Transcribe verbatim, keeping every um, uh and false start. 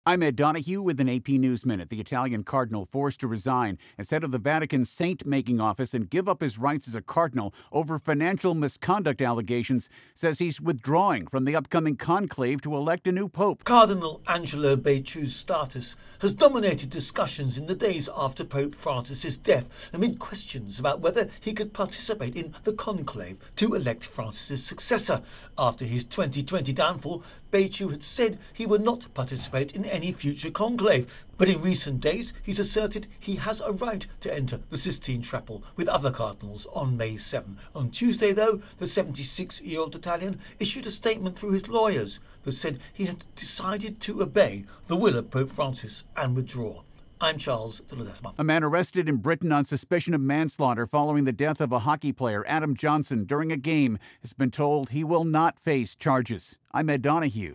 I'm Ed Donahue with an A P News Minute. The Italian cardinal forced to resign as head of the Vatican saint-making office and give up his rights as a cardinal over financial misconduct allegations says he's withdrawing from the upcoming conclave to elect a new pope. Cardinal Angelo Becciu's status has dominated discussions in the days after Pope Francis's death, amid questions about whether he could participate in the conclave to elect Francis's successor. After his twenty twenty downfall, Becciu had said he would not participate in any future conclave, but in recent days he's asserted he has a right to enter the Sistine Chapel with other cardinals on May seventh. On Tuesday, though, the seventy-six-year-old Italian issued a statement through his lawyers that said he had decided to obey the will of Pope Francis and withdraw. I'm Charles de Ledesma. A man arrested in Britain on suspicion of manslaughter following the death of a hockey player, Adam Johnson, during a game has been told he will not face charges. I'm Ed Donahue.